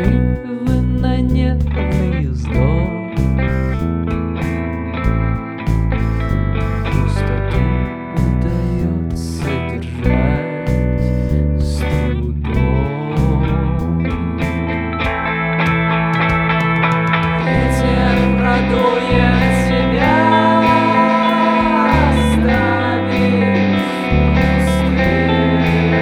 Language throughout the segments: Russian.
перерывы на нервный вздох. Пустоту удается держать с трудом. Ветер продует тебя, оставив пустым.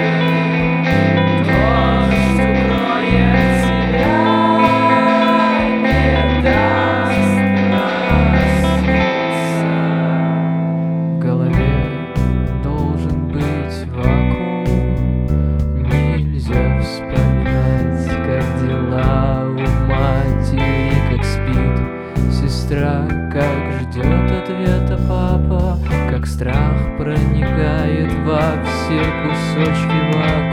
Дождь укроет тебя, не даст проснуться. В голове должен быть вакуум. Нельзя вспоминать, как дела у матери, как спит сестра, как ждет ответа папа, как страх проникает во все кусочки вакуума.